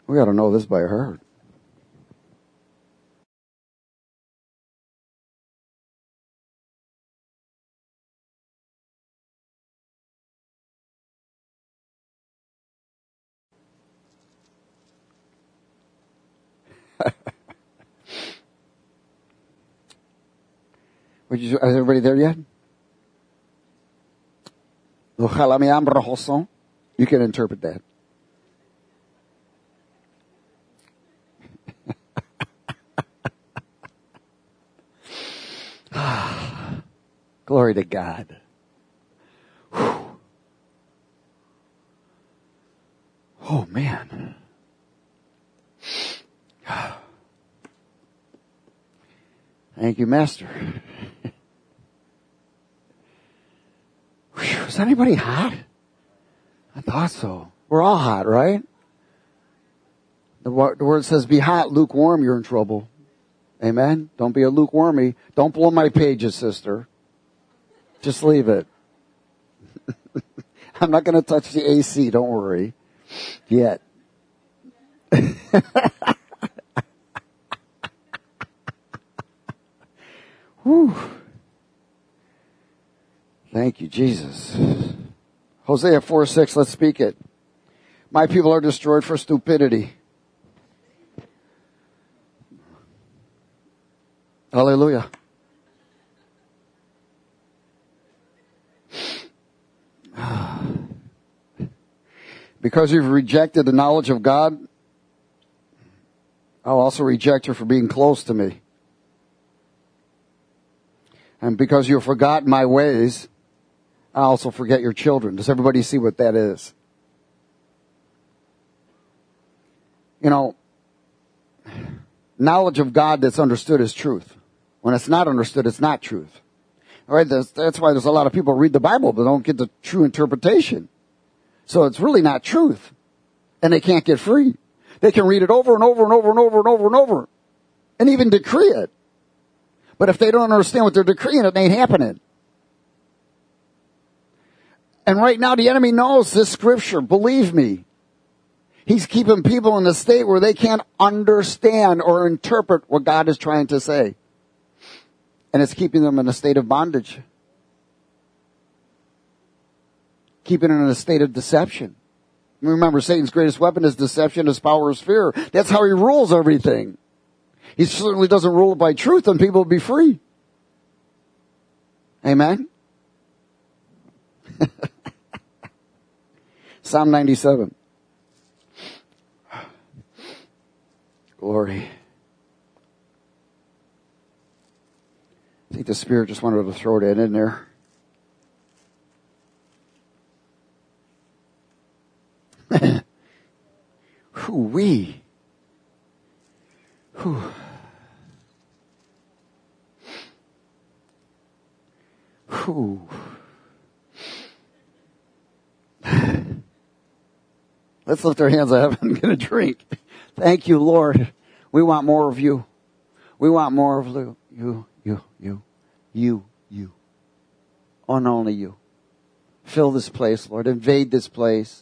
We ought to know this by heart. Is everybody there yet? You can interpret that. Glory to God. Whew. Oh, man. Thank you, Master. Whew. Is anybody hot? I thought so. We're all hot, right? The word says, be hot, lukewarm, you're in trouble. Amen? Don't be a lukewarmy. Don't blow my pages, sister. Just leave it. I'm not going to touch the AC, don't worry. Yet. Whew. Thank you, Jesus. Hosea 4:6, let's speak it. My people are destroyed for stupidity. Hallelujah. Because you've rejected the knowledge of God, I'll also reject you for being close to me. And because you've forgotten my ways, I also forget your children. Does everybody see what that is? You know, knowledge of God that's understood is truth. When it's not understood, it's not truth. All right? That's why there's a lot of people who read the Bible but don't get the true interpretation. So it's really not truth. And they can't get free. They can read it over and over and over and over and over and over. And even decree it. But if they don't understand what they're decreeing, it ain't happening. And right now the enemy knows this scripture. Believe me. He's keeping people in a state where they can't understand or interpret what God is trying to say. And it's keeping them in a state of bondage. Keeping them in a state of deception. Remember, Satan's greatest weapon is deception, his power is fear. That's how he rules everything. He certainly doesn't rule it by truth, and people will be free. Amen? Psalm 97. Glory. I think the Spirit just wanted to throw that in there. Whoo-wee. Whew. Whew. Let's lift our hands up and get a drink. Thank you, Lord. We want more of you. We want more of you. And only you. Fill this place, Lord. Invade this place.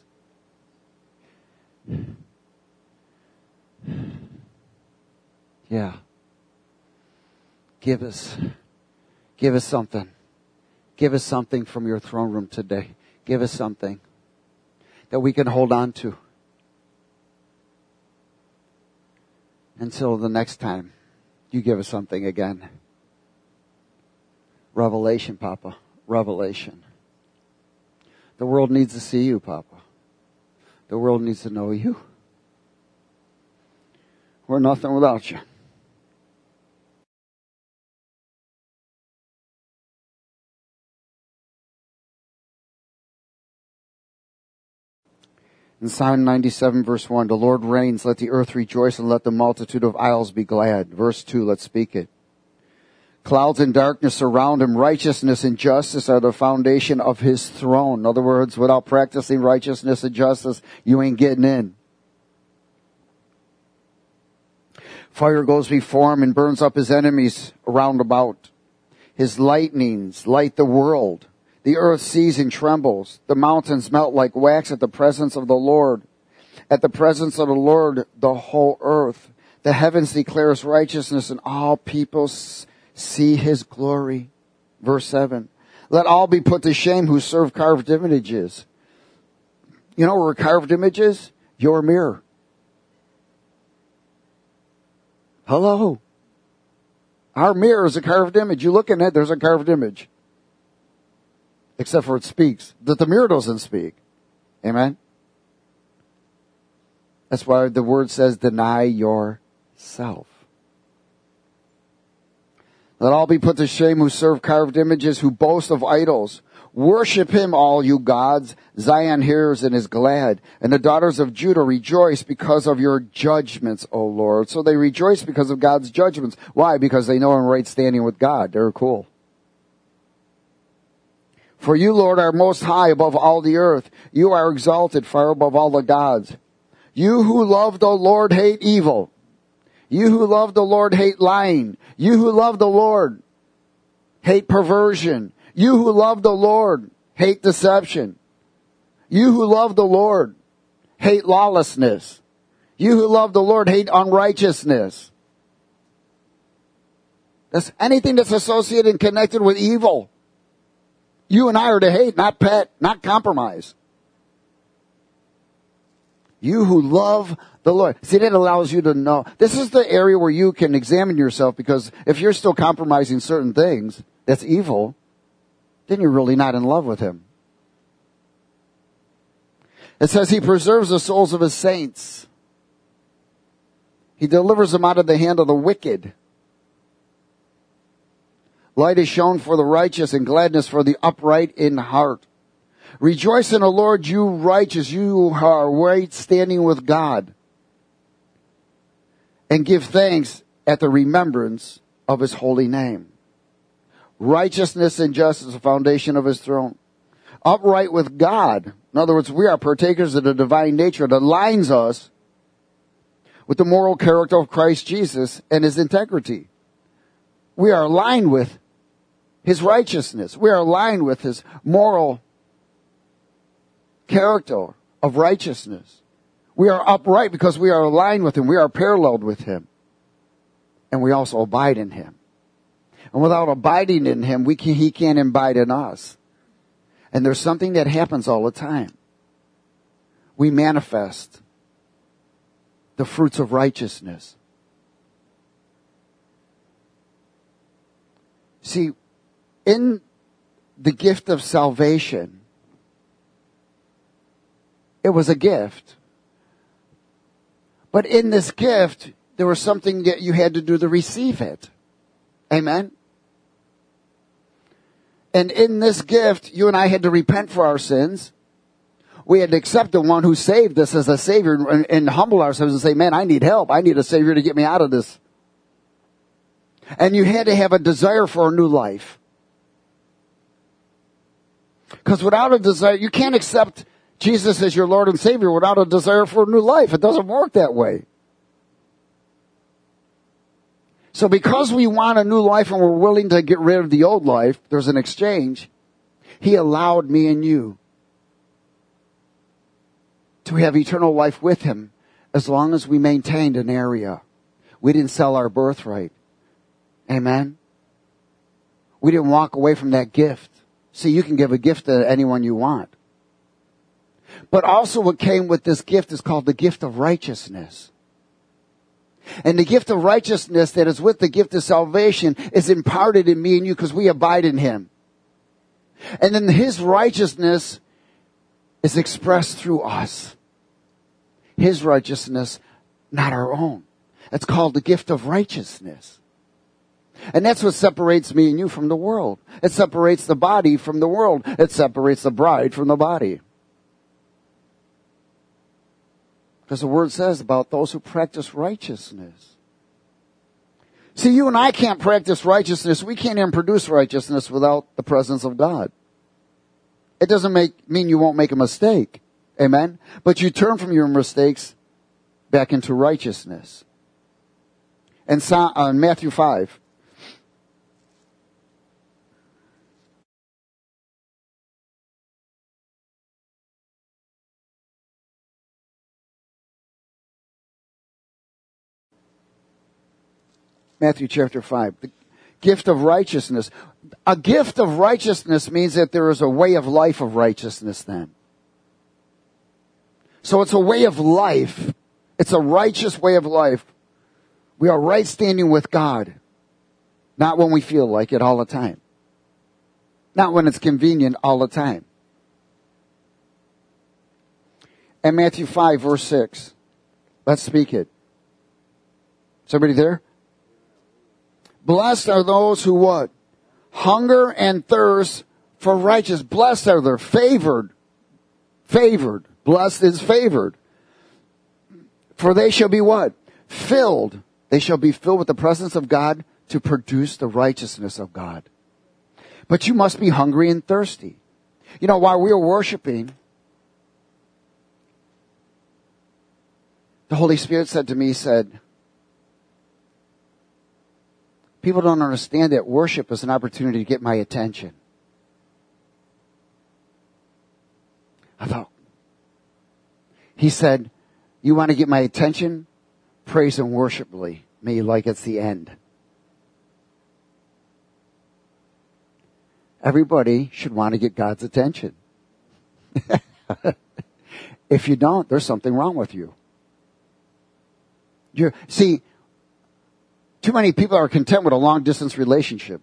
Yeah. Give us something. Give us something from your throne room today. Give us something that we can hold on to until the next time you give us something again. Revelation, Papa. Revelation. The world needs to see you, Papa. The world needs to know you. We're nothing without you. In Psalm 97 verse 1, the Lord reigns, let the earth rejoice and let the multitude of isles be glad. Verse 2, let's speak it. Clouds and darkness surround him. Righteousness and justice are the foundation of his throne. In other words, without practicing righteousness and justice, you ain't getting in. Fire goes before him and burns up his enemies around about. His lightnings light the world. The earth sees and trembles. The mountains melt like wax at the presence of the Lord. At the presence of the Lord, the whole earth, the heavens declare his righteousness, and all peoples see his glory. Verse 7. Let all be put to shame who serve carved images. You know where a carved image is? Your mirror. Hello. Our mirror is a carved image. You look in it, there's a carved image. Except for it speaks. That the mirror doesn't speak. Amen? That's why the word says, deny yourself. Let all be put to shame who serve carved images, who boast of idols. Worship him, all you gods. Zion hears and is glad. And the daughters of Judah rejoice because of your judgments, O Lord. So they rejoice because of God's judgments. Why? Because they know in right standing with God. They're cool. For you, Lord, are most high above all the earth. You are exalted far above all the gods. You who love the Lord hate evil. You who love the Lord hate lying. You who love the Lord hate perversion. You who love the Lord hate deception. You who love the Lord hate lawlessness. You who love the Lord hate unrighteousness. That's anything that's associated and connected with evil. You and I are to hate, not pet, not compromise. You who love the Lord. See, that allows you to know. This is the area where you can examine yourself, because if you're still compromising certain things, that's evil, then you're really not in love with him. It says he preserves the souls of his saints. He delivers them out of the hand of the wicked. Light is shown for the righteous and gladness for the upright in heart. Rejoice in the Lord, you righteous, you who are right standing with God. And give thanks at the remembrance of his holy name. Righteousness and justice, the foundation of his throne. Upright with God. In other words, we are partakers of the divine nature that aligns us with the moral character of Christ Jesus and his integrity. We are aligned with his righteousness. We are aligned with his moral character of righteousness. We are upright because we are aligned with him. We are paralleled with him. And we also abide in him. And without abiding in him, he can't abide in us. And there's something that happens all the time. We manifest the fruits of righteousness. See, in the gift of salvation, it was a gift. But in this gift, there was something that you had to do to receive it. Amen? And in this gift, you and I had to repent for our sins. We had to accept the one who saved us as a Savior and humble ourselves and say, man, I need help. I need a Savior to get me out of this. And you had to have a desire for a new life. Because without a desire, you can't accept Jesus as your Lord and Savior without a desire for a new life. It doesn't work that way. So because we want a new life and we're willing to get rid of the old life, there's an exchange. He allowed me and you to have eternal life with him as long as we maintained an area. We didn't sell our birthright. Amen? We didn't walk away from that gift. See, you can give a gift to anyone you want. But also what came with this gift is called the gift of righteousness. And the gift of righteousness that is with the gift of salvation is imparted in me and you because we abide in him. And then his righteousness is expressed through us. His righteousness, not our own. It's called the gift of righteousness. And that's what separates me and you from the world. It separates the body from the world. It separates the bride from the body. Because the word says about those who practice righteousness. See, you and I can't practice righteousness. We can't even produce righteousness without the presence of God. It doesn't mean you won't make a mistake. Amen? But you turn from your mistakes back into righteousness. And Matthew 5. Matthew chapter 5. The gift of righteousness. A gift of righteousness means that there is a way of life of righteousness then. So it's a way of life. It's a righteous way of life. We are right standing with God. Not when we feel like it all the time. Not when it's convenient all the time. And Matthew 5 verse 6. Let's speak it. Somebody there? Blessed are those who what? Hunger and thirst for righteousness. Blessed are they. Favored. Favored. Blessed is favored. For they shall be what? Filled. They shall be filled with the presence of God to produce the righteousness of God. But you must be hungry and thirsty. You know, while we were worshiping, the Holy Spirit said to me, he said, people don't understand that worship is an opportunity to get my attention. I thought, he said, you want to get my attention? Praise and worship me like it's the end. Everybody should want to get God's attention. If you don't, there's something wrong with you. See, too many people are content with a long-distance relationship.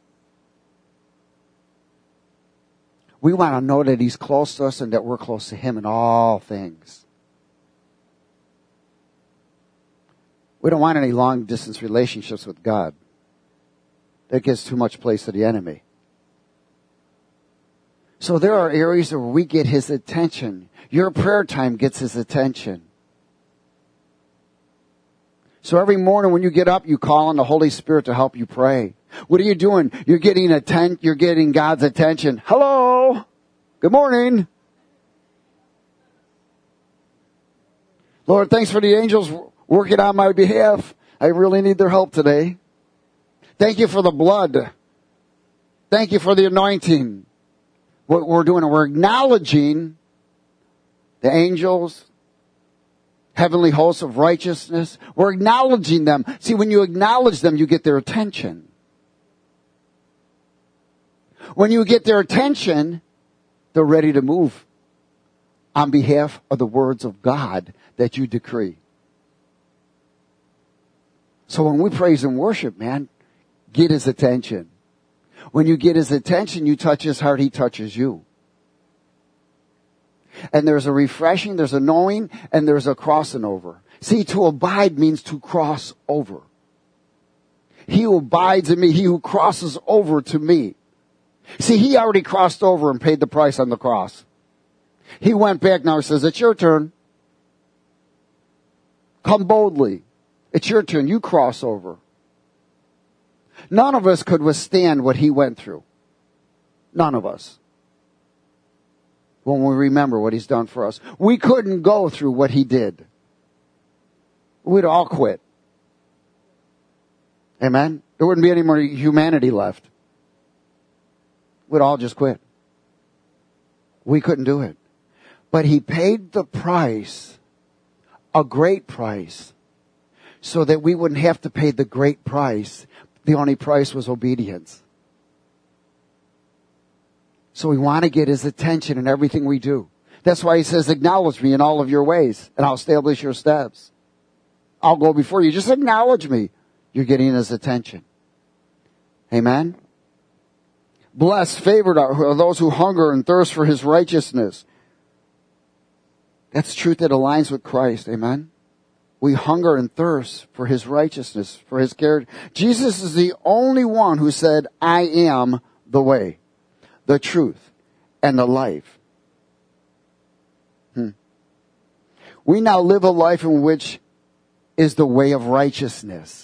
We want to know that He's close to us and that we're close to Him in all things. We don't want any long-distance relationships with God. That gives too much place to the enemy. So there are areas where we get His attention. Your prayer time gets His attention. So every morning when you get up, you call on the Holy Spirit to help you pray. What are you doing? You're getting God's attention. Hello. Good morning. Lord, thanks for the angels working on my behalf. I really need their help today. Thank you for the blood. Thank you for the anointing. What we're doing, we're acknowledging the angels, heavenly hosts of righteousness. We're acknowledging them. See, when you acknowledge them, you get their attention. When you get their attention, they're ready to move on behalf of the words of God that you decree. So when we praise and worship, man, get His attention. When you get His attention, you touch His heart, He touches you. And there's a refreshing, there's a knowing, and there's a crossing over. See, to abide means to cross over. He who abides in me, he who crosses over to me. See, He already crossed over and paid the price on the cross. He went back, now He says, it's your turn. Come boldly. It's your turn. You cross over. None of us could withstand what He went through. None of us. When we remember what He's done for us. We couldn't go through what He did. We'd all quit. Amen? There wouldn't be any more humanity left. We'd all just quit. We couldn't do it. But He paid the price, a great price, so that we wouldn't have to pay the great price. The only price was obedience. So we want to get His attention in everything we do. That's why He says, acknowledge me in all of your ways, and I'll establish your steps. I'll go before you. Just acknowledge me. You're getting His attention. Amen? Blessed, favored are those who hunger and thirst for His righteousness. That's truth that aligns with Christ. Amen? We hunger and thirst for His righteousness, for His character. Jesus is the only one who said, I am the way, the truth, and the life. We now live a life in which is the way of righteousness.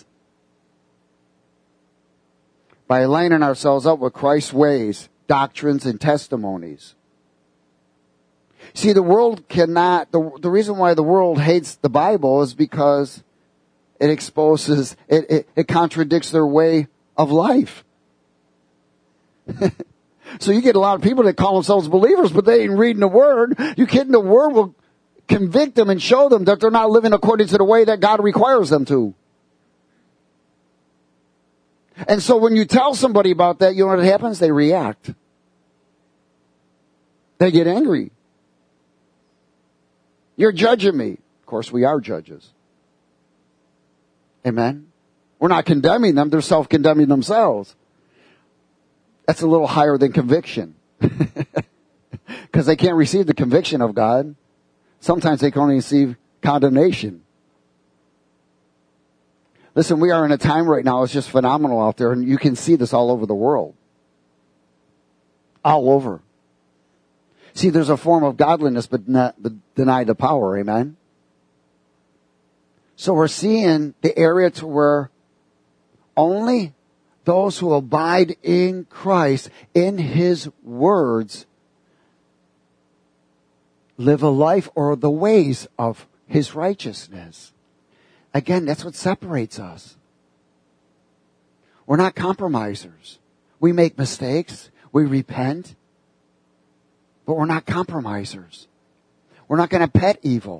By aligning ourselves up with Christ's ways, doctrines, and testimonies. See, the world cannot, the reason why the world hates the Bible is because it exposes, it contradicts their way of life. So you get a lot of people that call themselves believers, but they ain't reading the Word. You kidding? The Word will convict them and show them that they're not living according to the way that God requires them to. And so when you tell somebody about that, you know what happens? They react. They get angry. You're judging me. Of course, we are judges. Amen? We're not condemning them. They're self-condemning themselves. That's a little higher than conviction. Because they can't receive the conviction of God. Sometimes they can only receive condemnation. Listen, we are in a time right now, it's just phenomenal out there, and you can see this all over the world. All over. See, there's a form of godliness, but deny the power, amen? So we're seeing the area to where only those who abide in Christ, in His words, live a life or the ways of His righteousness. Again, that's what separates us. We're not compromisers. We make mistakes. We repent. But we're not compromisers. We're not going to pet evil.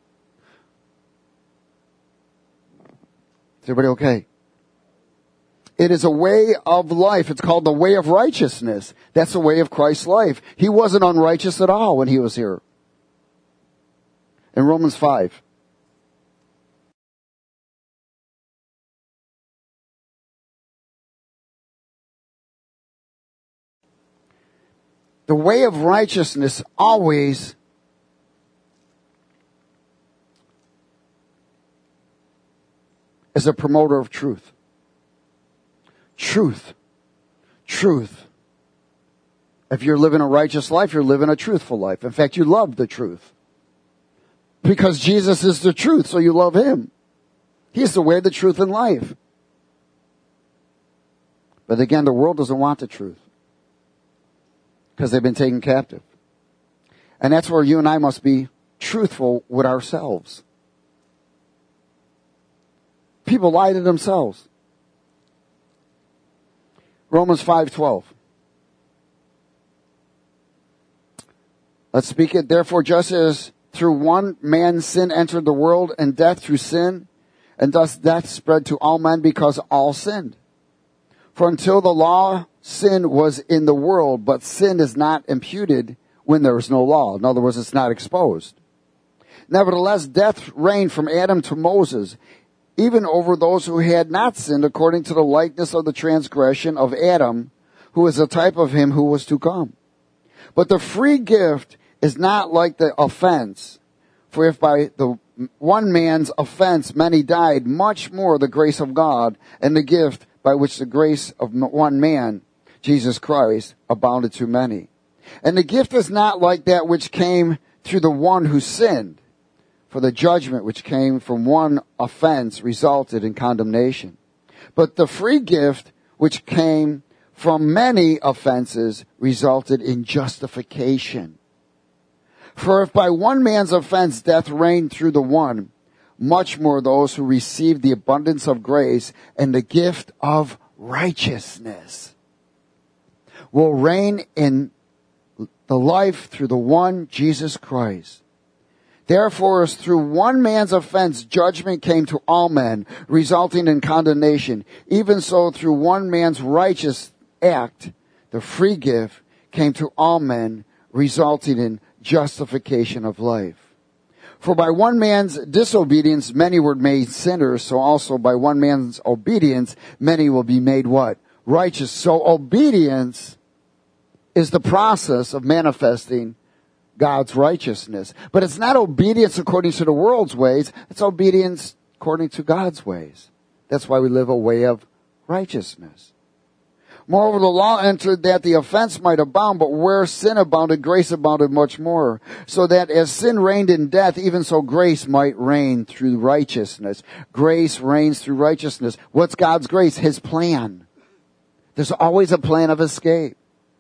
Is everybody okay? It is a way of life. It's called the way of righteousness. That's the way of Christ's life. He wasn't unrighteous at all when He was here. In Romans 5. The way of righteousness always is a promoter of truth. Truth. Truth. If you're living a righteous life, you're living a truthful life. In fact, you love the truth. Because Jesus is the truth, so you love Him. He's the way, the truth, and life. But again, the world doesn't want the truth. Because they've been taken captive. And that's where you and I must be truthful with ourselves. People lie to themselves. Romans 5:12. Let's speak it. Therefore, just as through one man sin entered the world, and death through sin, and thus death spread to all men because all sinned. For until the law, sin was in the world, but sin is not imputed when there is no law. In other words, it's not exposed. Nevertheless, death reigned from Adam to Moses, even over those who had not sinned, according to the likeness of the transgression of Adam, who is a type of him who was to come. But the free gift is not like the offense. For if by the one man's offense many died, much more the grace of God and the gift by which the grace of one man, Jesus Christ, abounded to many. And the gift is not like that which came through the one who sinned. For the judgment which came from one offense resulted in condemnation. But the free gift which came from many offenses resulted in justification. For if by one man's offense death reigned through the one, much more those who received the abundance of grace and the gift of righteousness will reign in the life through the one Jesus Christ. Therefore, as through one man's offense judgment came to all men, resulting in condemnation, even so through one man's righteous act, the free gift came to all men, resulting in justification of life. For by one man's disobedience many were made sinners, so also by one man's obedience many will be made what? Righteous. So obedience is the process of manifesting God's righteousness. But it's not obedience according to the world's ways, it's obedience according to God's ways. That's why we live a way of righteousness. Moreover, the law entered that the offense might abound, but where sin abounded, grace abounded much more. So that as sin reigned in death, even so grace might reign through righteousness. Grace reigns through righteousness. What's God's grace? His plan. There's always a plan of escape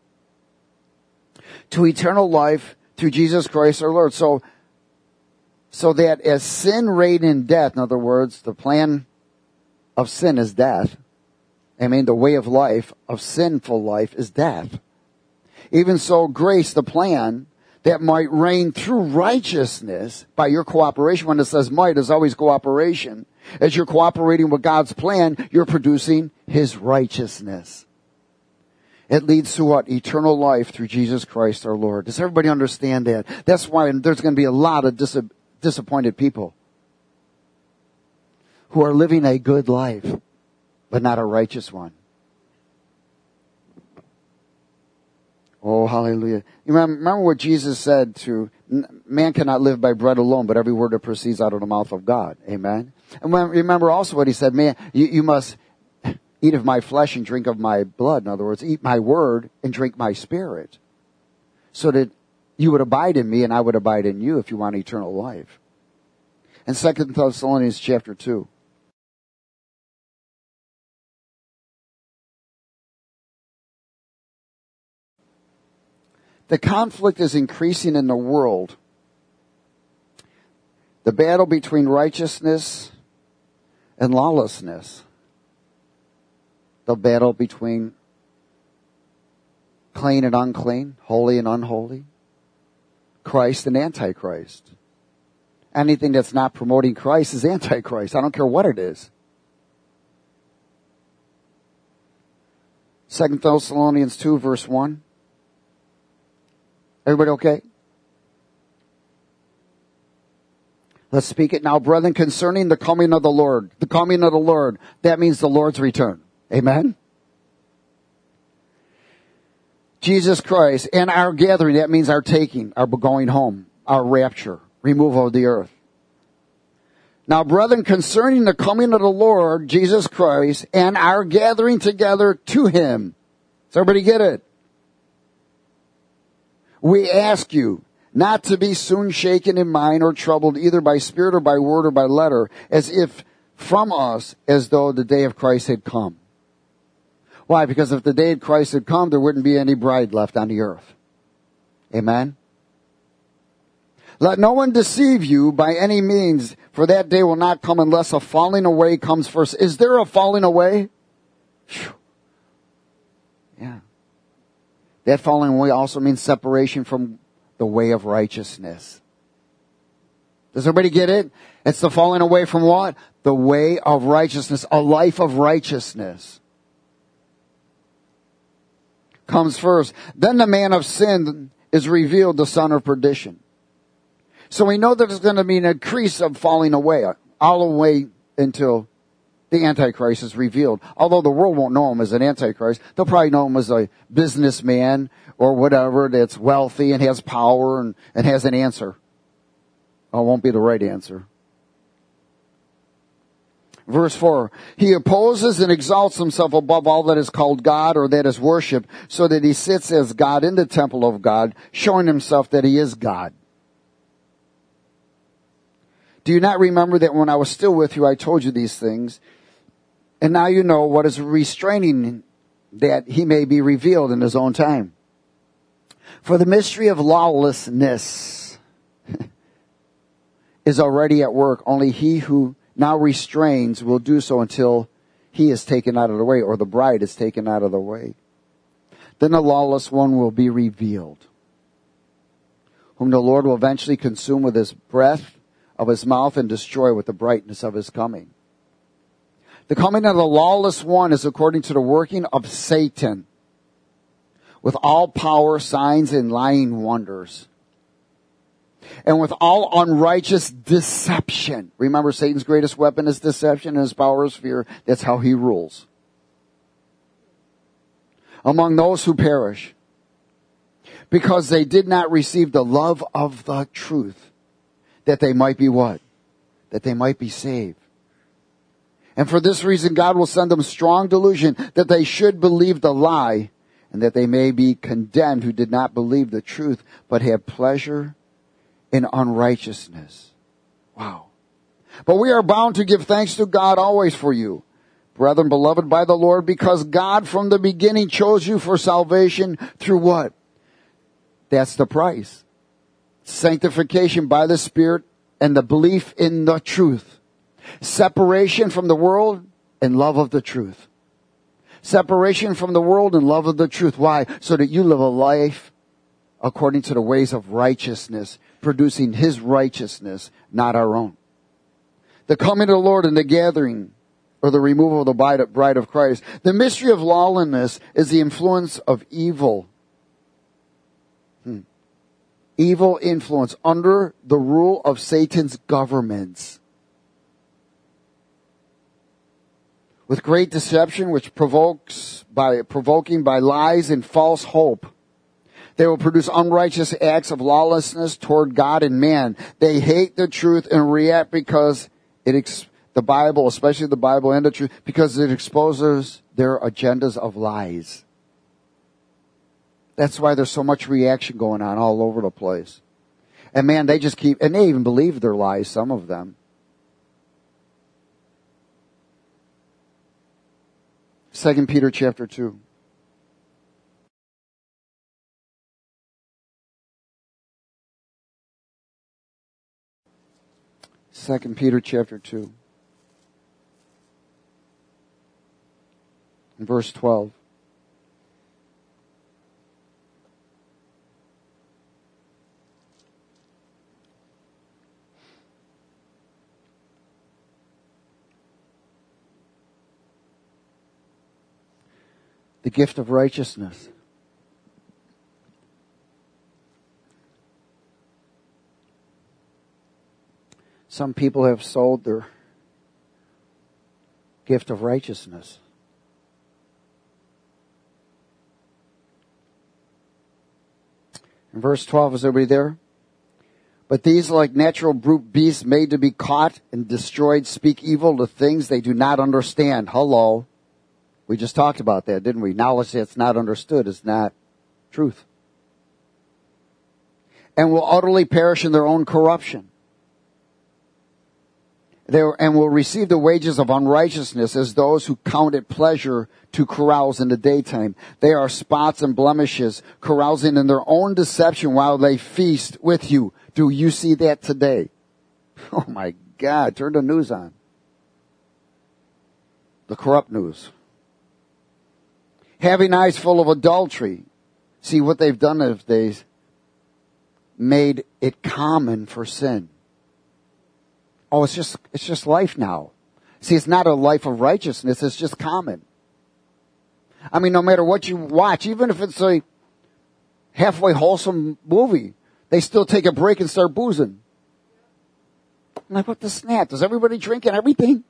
to eternal life through Jesus Christ our Lord. So that as sin reigned in death, in other words, the plan of sin is death. I mean, the way of life, of sinful life, is death. Even so, grace, the plan, that might reign through righteousness by your cooperation. When it says might, it's always cooperation. As you're cooperating with God's plan, you're producing His righteousness. It leads to what? Eternal life through Jesus Christ our Lord. Does everybody understand that? That's why there's going to be a lot of disappointed people who are living a good life, but not a righteous one. Oh, hallelujah. You remember what Jesus said to, man cannot live by bread alone, but every word that proceeds out of the mouth of God. Amen. And remember also what he said, man, you must eat of my flesh and drink of my blood. In other words, eat my word and drink my spirit, so that you would abide in me and I would abide in you if you want eternal life. In 2 Thessalonians chapter 2. The conflict is increasing in the world. The battle between righteousness and lawlessness. The battle between clean and unclean, holy and unholy, Christ and Antichrist. Anything that's not promoting Christ is Antichrist. I don't care what it is. 2 Thessalonians 2 verse 1. Everybody okay? Let's speak it now, brethren, concerning the coming of the Lord. The coming of the Lord, that means the Lord's return. Amen? Jesus Christ and our gathering, that means our taking, our going home, our rapture, removal of the earth. Now, brethren, concerning the coming of the Lord, Jesus Christ, and our gathering together to Him. Does everybody get it? We ask you not to be soon shaken in mind or troubled either by spirit or by word or by letter, as if from us, as though the day of Christ had come. Why? Because if the day of Christ had come, there wouldn't be any bride left on the earth. Amen? Let no one deceive you by any means, for that day will not come unless a falling away comes first. Is there a falling away? Whew. Yeah. That falling away also means separation from the way of righteousness. Does everybody get it? It's the falling away from what? The way of righteousness. A life of righteousness comes first. Then the man of sin is revealed, the son of perdition. So we know that there's going to be an increase of falling away, all the way until the Antichrist is revealed. Although the world won't know him as an Antichrist, they'll probably know him as a businessman or whatever that's wealthy and has power and has an answer. Oh, it won't be the right answer. Verse 4, he opposes and exalts himself above all that is called God or that is worshipped, so that he sits as God in the temple of God, showing himself that he is God. Do you not remember that when I was still with you, I told you these things? And now you know what is restraining that he may be revealed in his own time. For the mystery of lawlessness is already at work. Only he who now restrains will do so until he is taken out of the way, or the bride is taken out of the way. Then the lawless one will be revealed, whom the Lord will eventually consume with his breath of his mouth and destroy with the brightness of his coming. The coming of the lawless one is according to the working of Satan, with all power, signs, and lying wonders, and with all unrighteous deception. Remember, Satan's greatest weapon is deception, and his power is fear. That's how he rules. Among those who perish, because they did not receive the love of the truth, that they might be what? That they might be saved. And for this reason, God will send them strong delusion that they should believe the lie, and that they may be condemned who did not believe the truth, but had pleasure in unrighteousness. Wow. But we are bound to give thanks to God always for you, brethren, beloved by the Lord, because God from the beginning chose you for salvation through what? That's the price. Sanctification by the Spirit and the belief in the truth. Separation from the world and love of the truth. Separation from the world and love of the truth. Why? So that you live a life according to the ways of righteousness, producing His righteousness, not our own. The coming of the Lord and the gathering or the removal of the bride of Christ. The mystery of lawlessness is the influence of evil. Evil influence under the rule of Satan's governments. With great deception, which provoking by lies and false hope. They will produce unrighteous acts of lawlessness toward God and man. They hate the truth and react because the Bible, especially the Bible and the truth, because it exposes their agendas of lies. That's why there's so much reaction going on all over the place. And man, they even believe their lies, some of them. 2 Peter chapter 2. Second Peter chapter 2. And verse 12. The gift of righteousness. Some people have sold their gift of righteousness. In verse 12, is everybody there? But these, like natural brute beasts made to be caught and destroyed, speak evil to things they do not understand. Hello. We just talked about that, didn't we? Knowledge that's not understood is not truth. And will utterly perish in their own corruption. And will receive the wages of unrighteousness as those who count it pleasure to carouse in the daytime. They are spots and blemishes, carousing in their own deception while they feast with you. Do you see that today? Oh my God, turn the news on. The corrupt news. Having eyes full of adultery. See what they've done is they've made it common for sin. Oh, it's just life now. See, it's not a life of righteousness, it's just common. I mean, no matter what you watch, even if it's a halfway wholesome movie, they still take a break and start boozing. I'm like, what the snap? Does everybody drink and everything?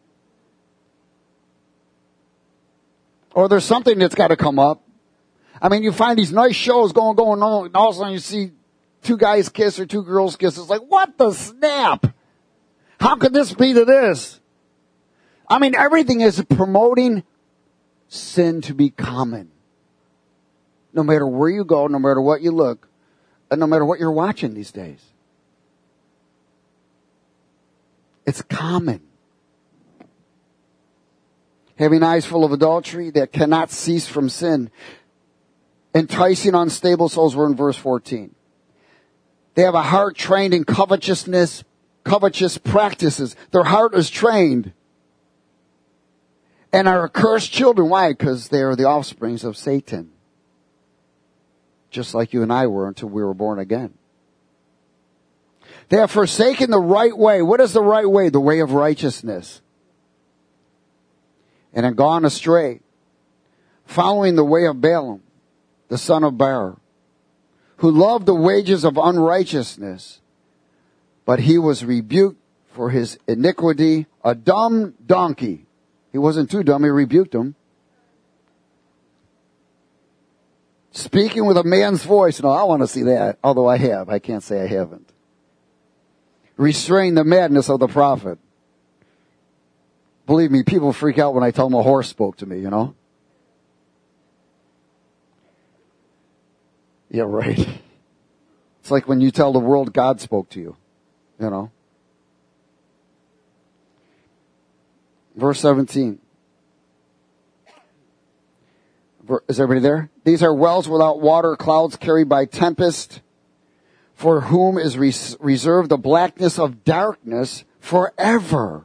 Or there's something that's got to come up. I mean, you find these nice shows going on, and all of a sudden you see two guys kiss or two girls kiss. It's like, what the snap? How could this be to this? I mean, everything is promoting sin to be common. No matter where you go, no matter what you look, and no matter what you're watching these days. It's common. Having eyes full of adultery that cannot cease from sin. Enticing unstable souls, we're in verse 14. They have a heart trained in covetous practices. Their heart is trained. And are accursed children. Why? Because they are the offsprings of Satan. Just like you and I were until we were born again. They have forsaken the right way. What is the right way? The way of righteousness. And have gone astray, following the way of Balaam, the son of Beor, who loved the wages of unrighteousness, but he was rebuked for his iniquity, a dumb donkey. He wasn't too dumb, he rebuked him. Speaking with a man's voice. No, I want to see that, although I have. I can't say I haven't. Restrain the madness of the prophet. Believe me, people freak out when I tell them a horse spoke to me, you know? Yeah, right. It's like when you tell the world God spoke to you, you know? Verse 17. Is everybody there? These are wells without water, clouds carried by tempest, for whom is reserved the blackness of darkness forever.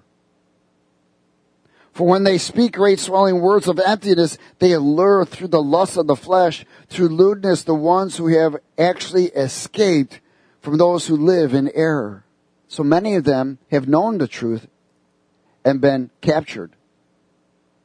For when they speak great swelling words of emptiness, they allure through the lust of the flesh, through lewdness, the ones who have actually escaped from those who live in error. So many of them have known the truth and been captured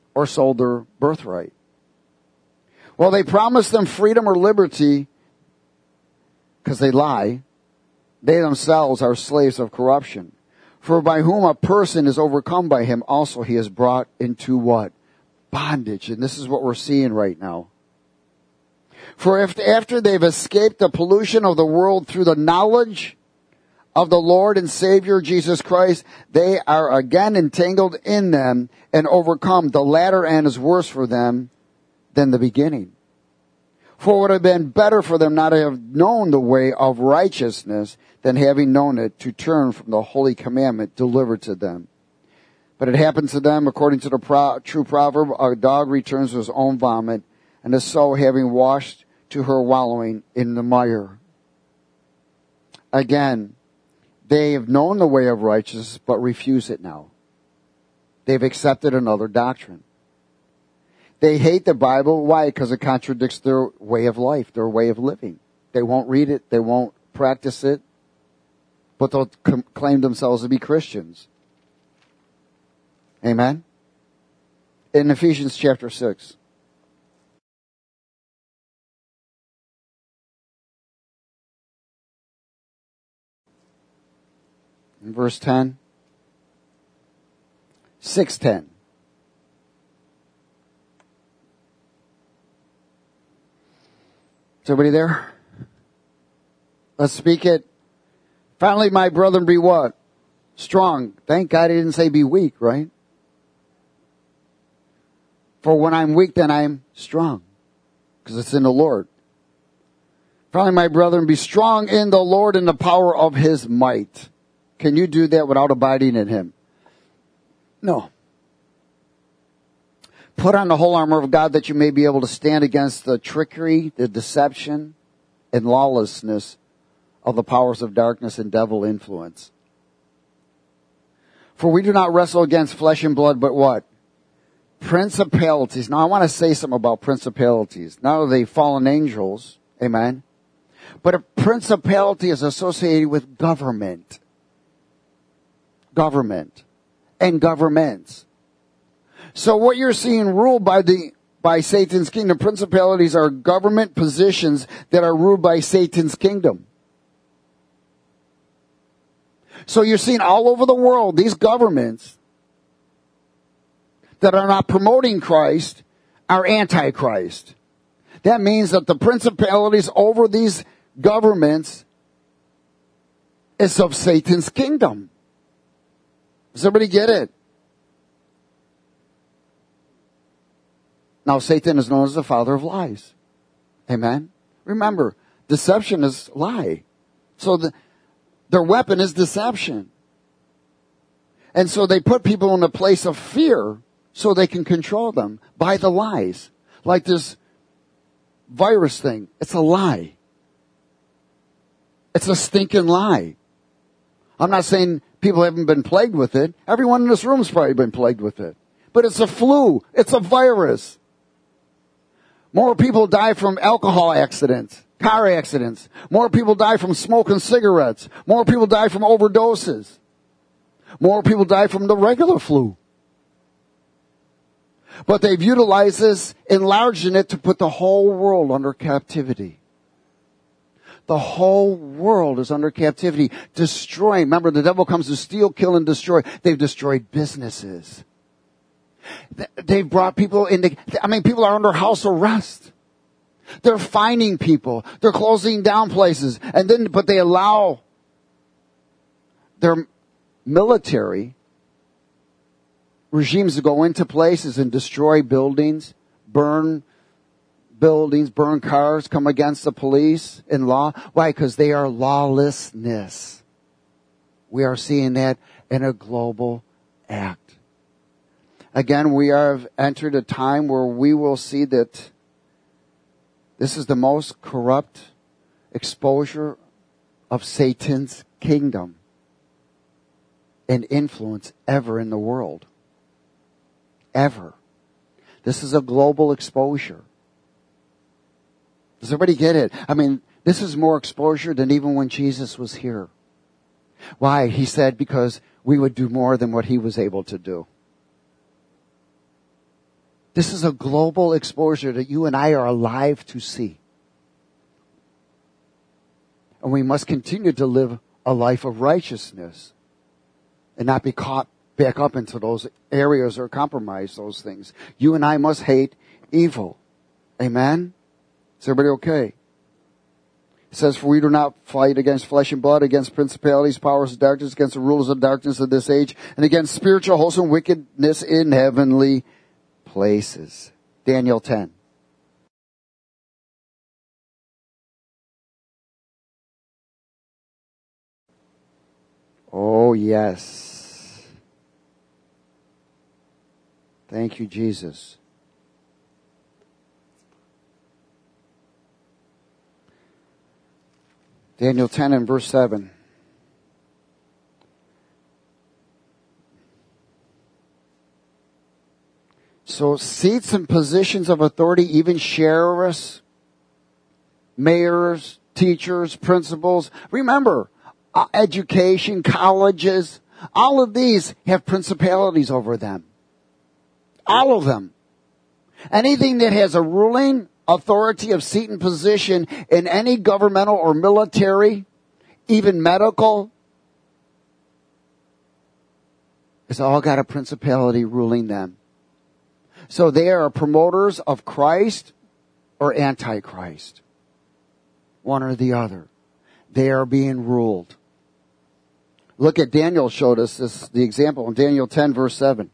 or sold their birthright. Well, they promise them freedom or liberty because they lie. They themselves are slaves of corruption. For by whom a person is overcome by him, also he is brought into what? Bondage. And this is what we're seeing right now. For if after they've escaped the pollution of the world through the knowledge of the Lord and Savior Jesus Christ, they are again entangled in them and overcome, the latter end is worse for them than the beginning. For it would have been better for them not to have known the way of righteousness than having known it to turn from the holy commandment delivered to them. But it happened to them, according to the true proverb, a dog returns to his own vomit, and a sow having washed to her wallowing in the mire. Again, they have known the way of righteousness, but refuse it now. They've accepted another doctrine. They hate the Bible. Why? Because it contradicts their way of life, their way of living. They won't read it. They won't practice it. But they'll claim themselves to be Christians. Amen? In Ephesians chapter 6. In verse 10. 6:10. Is everybody there? Let's speak it. Finally, my brethren, be what? Strong. Thank God he didn't say be weak, right? For when I'm weak, then I'm strong. Because it's in the Lord. Finally, my brethren, be strong in the Lord and the power of his might. Can you do that without abiding in him? No. Put on the whole armor of God that you may be able to stand against the trickery, the deception, and lawlessness of the powers of darkness and devil influence. For we do not wrestle against flesh and blood, but what? Principalities. Now I want to say something about principalities. Not only fallen angels, amen, but a principality is associated with government. Government. And governments. So what you're seeing ruled by Satan's kingdom, principalities are government positions that are ruled by Satan's kingdom. So you're seeing all over the world, these governments that are not promoting Christ are antichrist. That means that the principalities over these governments is of Satan's kingdom. Does everybody get it? Now, Satan is known as the father of lies. Amen? Remember, deception is lie. So their weapon is deception. And so they put people in a place of fear so they can control them by the lies. Like this virus thing. It's a lie. It's a stinking lie. I'm not saying people haven't been plagued with it. Everyone in this room has probably been plagued with it. But it's a flu. It's a virus. More people die from alcohol accidents, car accidents. More people die from smoking cigarettes. More people die from overdoses. More people die from the regular flu. But they've utilized this, enlarging it to put the whole world under captivity. The whole world is under captivity. Destroying. Remember, the devil comes to steal, kill, and destroy. They've destroyed businesses. They've brought people into, people are under house arrest. They're fining people. They're closing down places. But they allow their military regimes to go into places and destroy buildings, burn cars, come against the police and law. Why? Because they are lawlessness. We are seeing that in a global act. Again, we have entered a time where we will see that this is the most corrupt exposure of Satan's kingdom and influence ever in the world. Ever. This is a global exposure. Does everybody get it? This is more exposure than even when Jesus was here. Why? He said because we would do more than what he was able to do. This is a global exposure that you and I are alive to see. And we must continue to live a life of righteousness and not be caught back up into those areas or compromise those things. You and I must hate evil. Amen? Is everybody okay? It says, for we do not fight against flesh and blood, against principalities, powers of darkness, against the rulers of darkness of this age, and against spiritual wholesome wickedness in heavenly places. Daniel 10. Oh, yes. Thank you, Jesus. Daniel 10 and verse 7. So seats and positions of authority, even sheriffs, mayors, teachers, principals. Remember, education, colleges, all of these have principalities over them. All of them. Anything that has a ruling authority of seat and position in any governmental or military, even medical, it's all got a principality ruling them. So they are promoters of Christ or Antichrist. One or the other. They are being ruled. Look at Daniel showed us this, the example in Daniel 10 verse 7.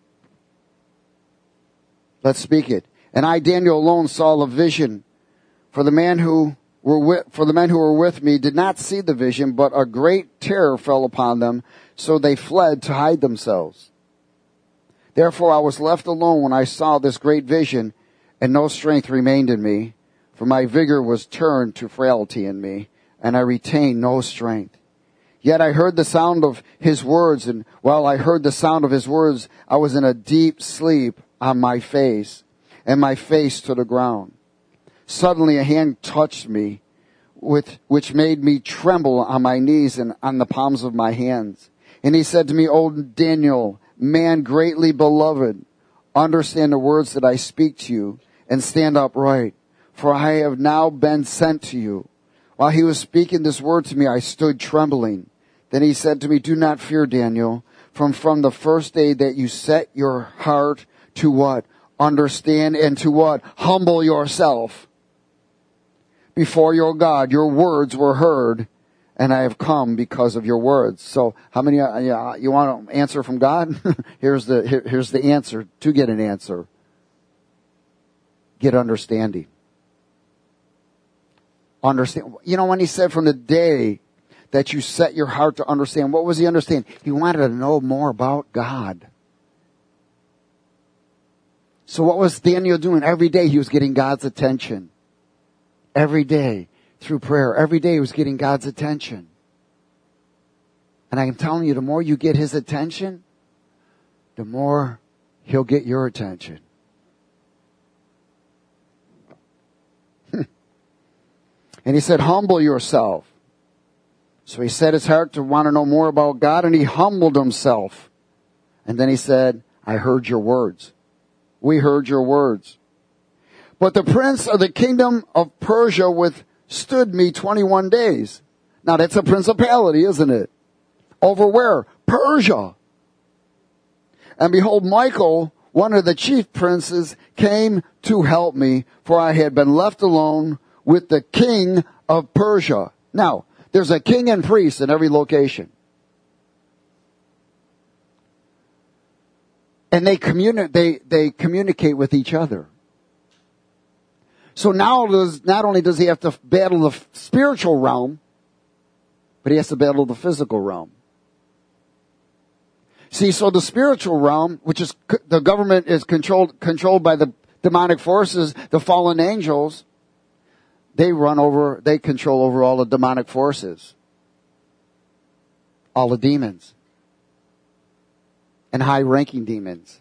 Let's speak it. And I, Daniel, alone saw the vision. For the men who were with me did not see the vision, but a great terror fell upon them, so they fled to hide themselves. Therefore I was left alone when I saw this great vision, and no strength remained in me, for my vigor was turned to frailty in me, and I retained no strength. Yet I heard the sound of his words, and while I heard the sound of his words, I was in a deep sleep on my face, and my face to the ground. Suddenly a hand touched me, which made me tremble on my knees and on the palms of my hands. And he said to me, O Daniel, man greatly beloved, understand the words that I speak to you, and stand upright, for I have now been sent to you. While he was speaking this word to me, I stood trembling. Then he said to me, do not fear, Daniel, from the first day that you set your heart to what? Understand, and to what? Humble yourself before your God. Your words were heard, and I have come because of your words. So how many, you want an answer from God? Here's the answer to get an answer. Get understanding. Understand. You know, when he said from the day that you set your heart to understand, what was he understand? He wanted to know more about God. So what was Daniel doing? Every day he was getting God's attention. Every day through prayer. Every day he was getting God's attention. And I'm telling you, the more you get his attention, the more he'll get your attention. And he said, humble yourself. So he set his heart to want to know more about God, and he humbled himself. And then he said, I heard your words. We heard your words. But the prince of the kingdom of Persia withstood me 21 days. Now that's a principality, isn't it? Over where? Persia. And behold, Michael, one of the chief princes, came to help me, for I had been left alone with the king of Persia. Now, there's a king and priest in every location. And they communicate with each other. So now not only does he have to battle the spiritual realm, but he has to battle the physical realm. See, so the spiritual realm, which is the government is controlled by the demonic forces, the fallen angels, they control over all the demonic forces. All the demons. And high-ranking demons.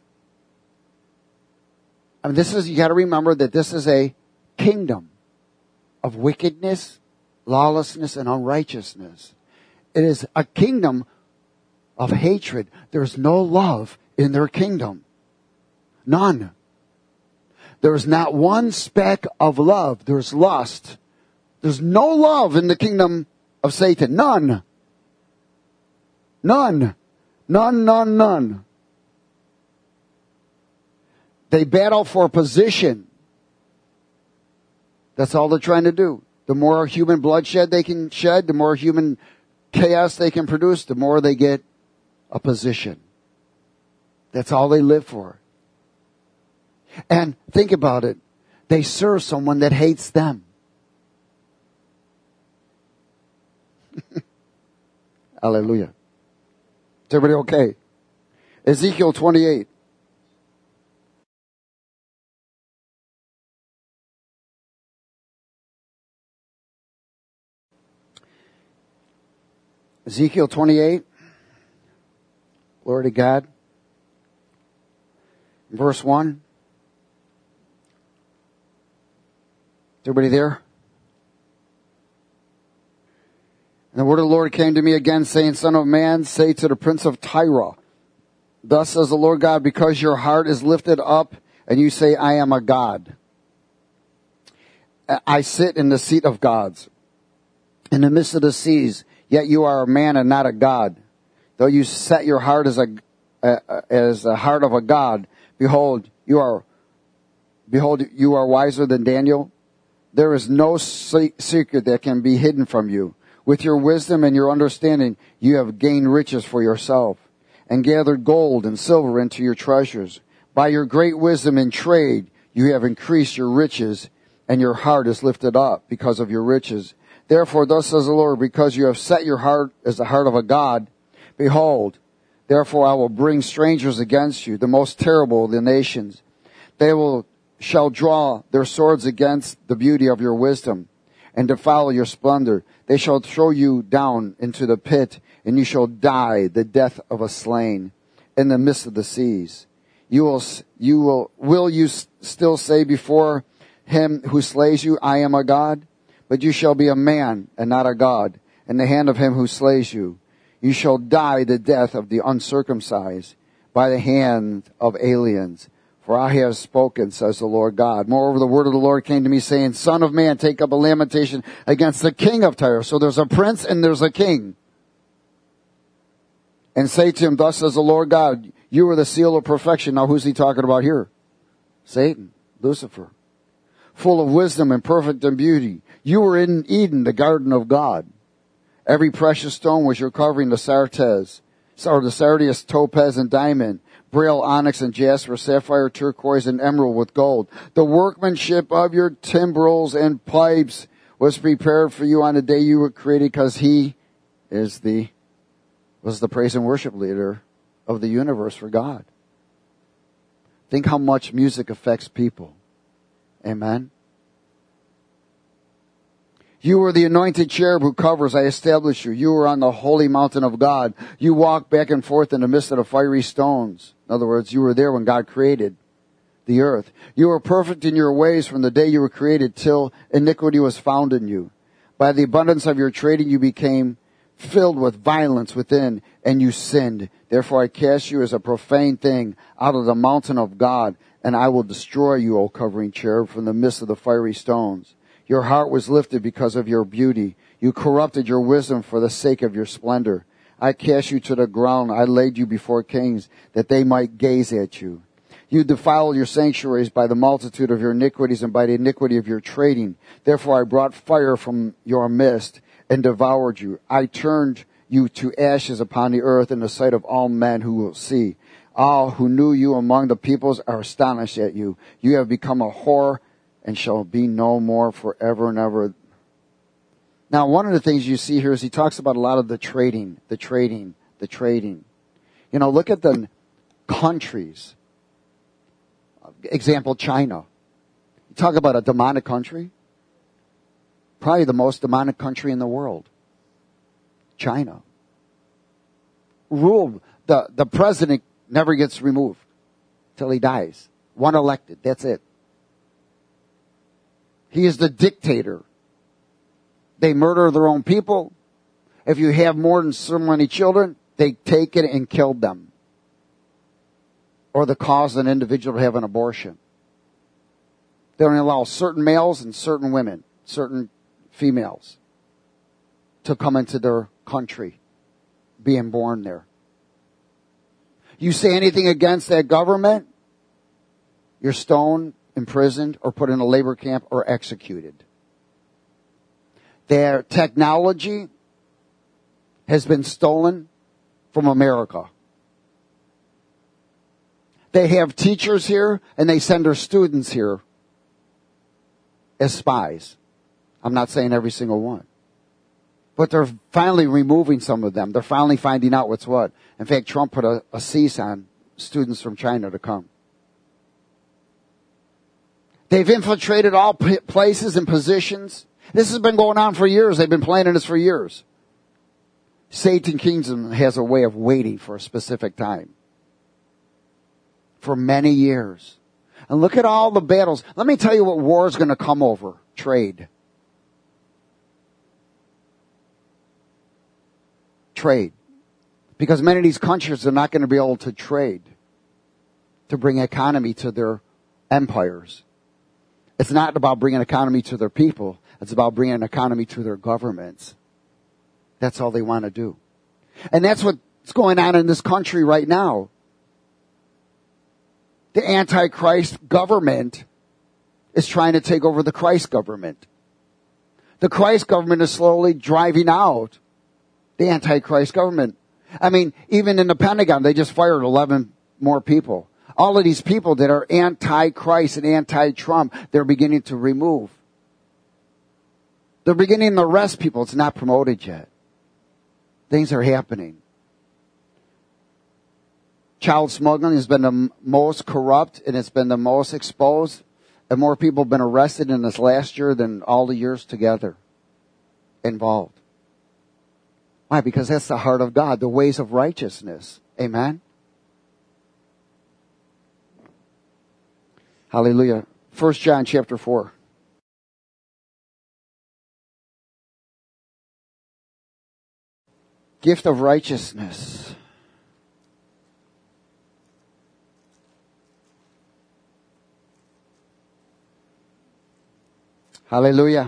I mean, you gotta remember that this is a kingdom of wickedness, lawlessness, and unrighteousness. It is a kingdom of hatred. There's no love in their kingdom. None. There's not one speck of love. There's lust. There's no love in the kingdom of Satan. None. None. None, none, none. They battle for position. That's all they're trying to do. The more human bloodshed they can shed, the more human chaos they can produce, the more they get a position. That's all they live for. And think about it. They serve someone that hates them. Hallelujah. Is everybody okay? Ezekiel 28. Ezekiel 28. Glory to God. Verse 1. Is everybody there? And the word of the Lord came to me again, saying, Son of man, say to the prince of Tyre, Thus says the Lord God, because your heart is lifted up, and you say, I am a god. I sit in the seat of gods, in the midst of the seas, yet you are a man and not a god. Though you set your heart as a heart of a god, behold, you are wiser than Daniel. There is no secret that can be hidden from you. With your wisdom and your understanding, you have gained riches for yourself, and gathered gold and silver into your treasures. By your great wisdom in trade, you have increased your riches, and your heart is lifted up because of your riches. Therefore, thus says the Lord, because you have set your heart as the heart of a god, behold, therefore I will bring strangers against you, the most terrible of the nations. They shall draw their swords against the beauty of your wisdom, and defile your splendor. They shall throw you down into the pit, and you shall die the death of a slain in the midst of the seas. Will you still say before him who slays you, I am a god? But you shall be a man and not a god in the hand of him who slays you. You shall die the death of the uncircumcised by the hand of aliens. For I have spoken, says the Lord God. Moreover, the word of the Lord came to me, saying, Son of man, take up a lamentation against the king of Tyre. So there's a prince and there's a king. And say to him, Thus says the Lord God, you are the seal of perfection. Now who's he talking about here? Satan, Lucifer. Full of wisdom and perfect in beauty. You were in Eden, the garden of God. Every precious stone was your covering, the sardius, topaz, and diamond. Beryl, onyx, and jasper, sapphire, turquoise, and emerald with gold. The workmanship of your timbrels and pipes was prepared for you on the day you were created, because he was the praise and worship leader of the universe for God. Think how much music affects people. Amen. You were the anointed cherub who covers. I established you. You were on the holy mountain of God. You walked back and forth in the midst of the fiery stones. In other words, you were there when God created the earth. You were perfect in your ways from the day you were created till iniquity was found in you. By the abundance of your trading, you became filled with violence within, and you sinned. Therefore, I cast you as a profane thing out of the mountain of God, and I will destroy you, O covering cherub, from the midst of the fiery stones. Your heart was lifted because of your beauty. You corrupted your wisdom for the sake of your splendor. I cast you to the ground. I laid you before kings, that they might gaze at you. You defiled your sanctuaries by the multitude of your iniquities and by the iniquity of your trading. Therefore I brought fire from your midst and devoured you. I turned you to ashes upon the earth in the sight of all men who will see. All who knew you among the peoples are astonished at you. You have become a whore and shall be no more forever and ever. Now, one of the things you see here is he talks about a lot of the trading. You know, look at the countries. Example, China. You talk about a demonic country. Probably the most demonic country in the world. China. Ruled. The president never gets removed till he dies. One elected. That's it. He is the dictator. They murder their own people. If you have more than so many children, they take it and kill them. Or they cause an individual to have an abortion. They only allow certain males and certain women, certain females, to come into their country, being born there. You say anything against that government, you're stoned, imprisoned, or put in a labor camp, or executed. Their technology has been stolen from America. They have teachers here, and they send their students here as spies. I'm not saying every single one. But they're finally removing some of them. They're finally finding out what's what. In fact, Trump put a cease on students from China to come. They've infiltrated all places and positions. This has been going on for years. They've been planning this for years. Satan's kingdom has a way of waiting for a specific time. For many years. And look at all the battles. Let me tell you what war is going to come over. Trade. Trade. Because many of these countries are not going to be able to trade to bring economy to their empires. It's not about bringing economy to their people. It's about bringing economy to their governments. That's all they want to do. And that's what's going on in this country right now. The Antichrist government is trying to take over the Christ government. The Christ government is slowly driving out the Antichrist government. I mean, even in the Pentagon, they just fired 11 more people. All of these people that are anti-Christ and anti-Trump, they're beginning to remove. They're beginning to arrest people. It's not promoted yet. Things are happening. Child smuggling has been the most corrupt and it's been the most exposed. And more people have been arrested in this last year than all the years together involved. Why? Because that's the heart of God, the ways of righteousness. Amen? Hallelujah. 1 John chapter 4. Gift of righteousness. Hallelujah.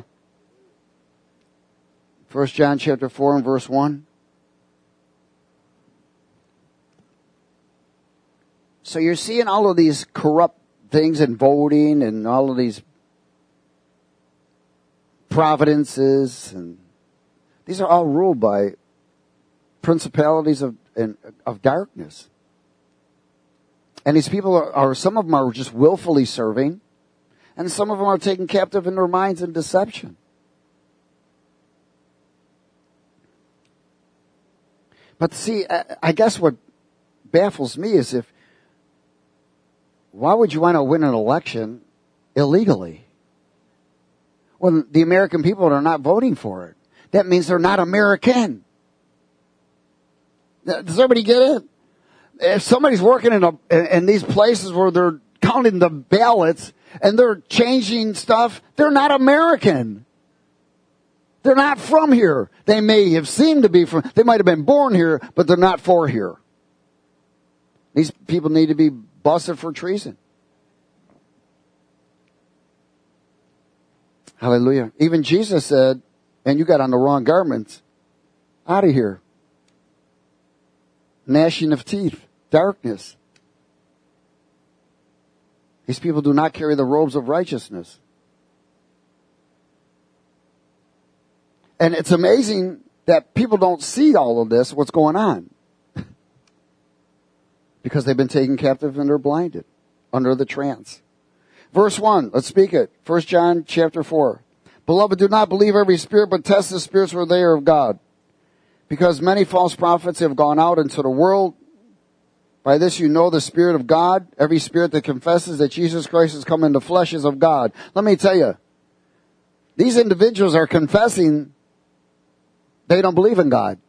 1 John chapter 4 and verse 1. So you're seeing all of these corrupt things in voting and all of these providences, and these are all ruled by principalities of darkness. And these people are some of them are just willfully serving, and some of them are taken captive in their minds in deception. But see, I guess what baffles me is why would you want to win an election illegally? Well, the American people are not voting for it. That means they're not American. Does everybody get it? If somebody's working in these places where they're counting the ballots and they're changing stuff, they're not American. They're not from here. They may have seemed to be from, they might have been born here, but they're not for here. These people need to be busted for treason. Hallelujah. Even Jesus said, and you got on the wrong garments, out of here. Gnashing of teeth, darkness. These people do not carry the robes of righteousness. And it's amazing that people don't see all of this, what's going on. Because they've been taken captive and they're blinded under the trance. Verse 1, let's speak it. 1 John chapter 4. Beloved, do not believe every spirit, but test the spirits whether they are of God. Because many false prophets have gone out into the world. By this you know the Spirit of God. Every spirit that confesses that Jesus Christ has come in the flesh is of God. Let me tell you, these individuals are confessing they don't believe in God.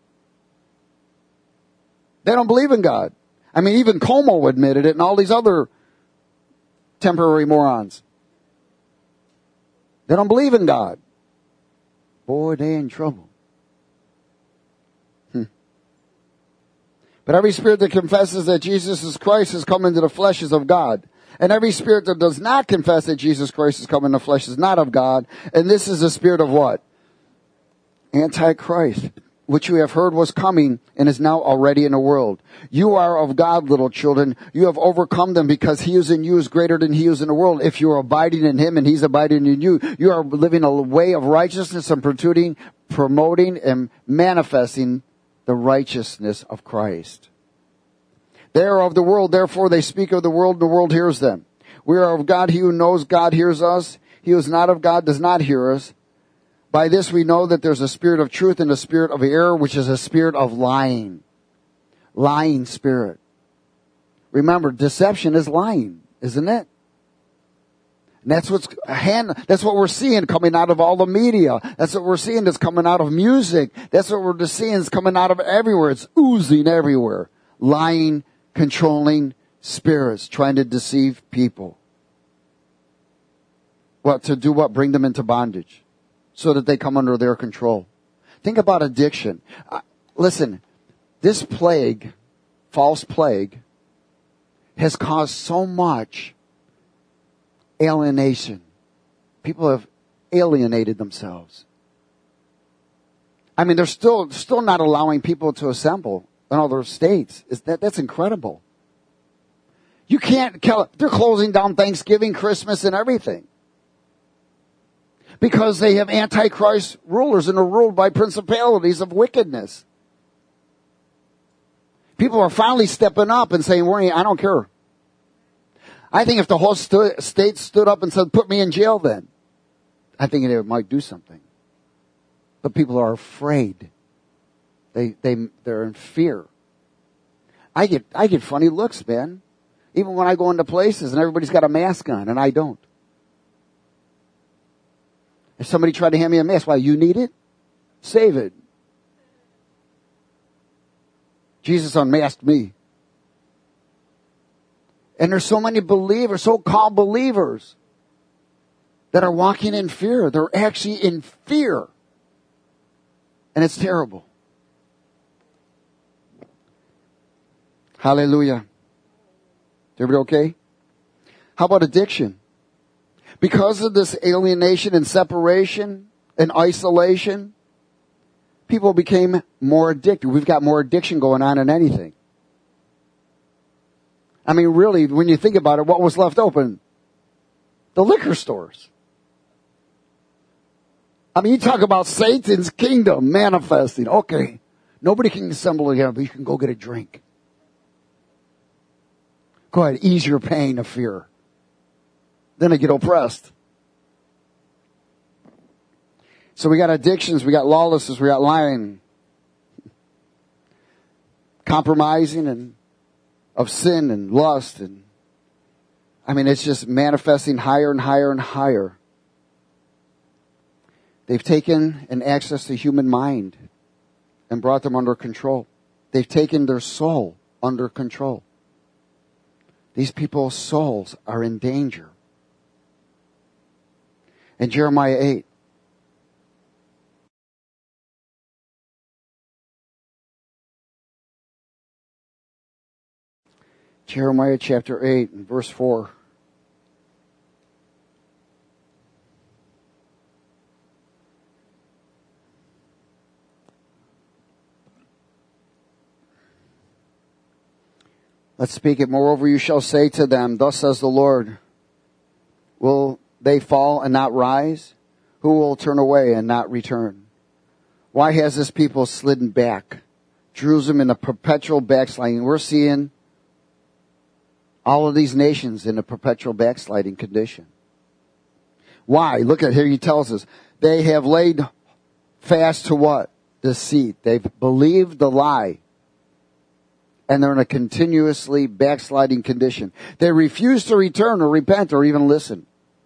They don't believe in God. I mean, even Como admitted it and all these other temporary morons. They don't believe in God. Boy, they in trouble. But every spirit that confesses that Jesus is Christ has come into the flesh is of God. And every spirit that does not confess that Jesus Christ has come in the flesh is not of God. And this is the spirit of what? Antichrist, which you have heard was coming and is now already in the world. You are of God, little children. You have overcome them because he who is in you is greater than he who is in the world. If you are abiding in him and he's abiding in you, you are living a way of righteousness and promoting and manifesting the righteousness of Christ. They are of the world, therefore they speak of the world, and the world hears them. We are of God. He who knows God hears us. He who is not of God does not hear us. By this we know that there's a spirit of truth and a spirit of error, which is a spirit of lying. Lying spirit. Remember, deception is lying, isn't it? And that's what we're seeing coming out of all the media. That's what we're seeing that's coming out of music. That's what we're just seeing is coming out of everywhere. It's oozing everywhere. Lying, controlling spirits trying to deceive people. What to do? What? Bring them into bondage so that they come under their control. Think about addiction. Listen, this plague, false plague, has caused so much alienation. People have alienated themselves. I mean, they're still not allowing people to assemble in all their states. That's incredible. You can't they're closing down Thanksgiving, Christmas, and everything. Because they have antichrist rulers and are ruled by principalities of wickedness. People are finally stepping up and saying, I don't care. I think if the whole state stood up and said, put me in jail then, I think they might do something. But people are afraid. They're in fear. I get funny looks, man. Even when I go into places and everybody's got a mask on and I don't. If somebody tried to hand me a mask, why, you need it? Save it. Jesus unmasked me. And there's so many believers, so-called believers, that are walking in fear. They're actually in fear. And it's terrible. Hallelujah. Everybody okay? How about addiction? Because of this alienation and separation and isolation, people became more addicted. We've got more addiction going on than anything. I mean, really, when you think about it, what was left open? The liquor stores. I mean, you talk about Satan's kingdom manifesting. Okay, nobody can assemble together, but you can go get a drink. Go ahead, ease your pain of fear. Then I get oppressed. So we got addictions, we got lawlessness, we got lying, compromising and of sin and lust, and I mean, it's just manifesting higher and higher and higher. They've taken an access to human mind and brought them under control. They've taken their soul under control. These people's souls are in danger. In Jeremiah 8, Jeremiah chapter 8 and verse 4. Let's speak it. Moreover, you shall say to them, thus says the Lord, will they fall and not rise? Who will turn away and not return? Why has this people slidden back? Jerusalem in a perpetual backsliding. We're seeing all of these nations in a perpetual backsliding condition. Why? Look at here, he tells us. They have laid fast to what? Deceit. They've believed the lie. And they're in a continuously backsliding condition. They refuse to return or repent or even listen.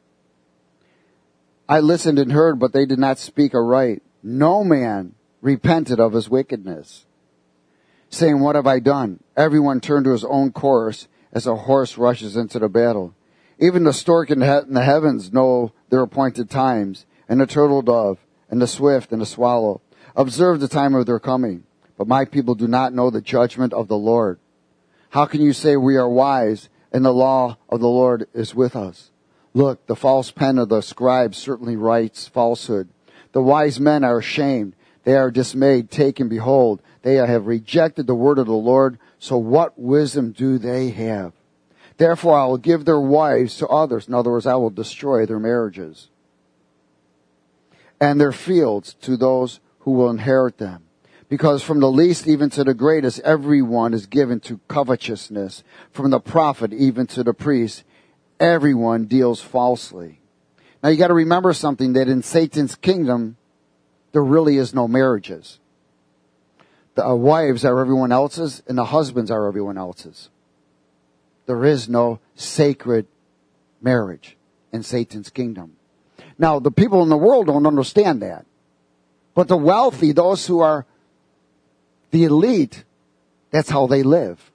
I listened and heard, but they did not speak aright. No man repented of his wickedness, saying, what have I done? Everyone turned to his own course as a horse rushes into the battle. Even the stork in the heavens know their appointed times, and the turtle dove, and the swift, and the swallow observe the time of their coming. But my people do not know the judgment of the Lord. How can you say we are wise and the law of the Lord is with us. Look, the false pen of the scribes certainly writes falsehood. The wise men are ashamed. They are dismayed. Take and behold, they have rejected the word of the Lord. So what wisdom do they have? Therefore I will give their wives to others. In other words, I will destroy their marriages. And their fields to those who will inherit them. Because from the least even to the greatest, everyone is given to covetousness. From the prophet even to the priest, everyone deals falsely. Now you got to remember something, that in Satan's kingdom, there really is no marriages. The wives are everyone else's, and the husbands are everyone else's. There is no sacred marriage in Satan's kingdom. Now, the people in the world don't understand that. But the wealthy, those who are the elite, that's how they live.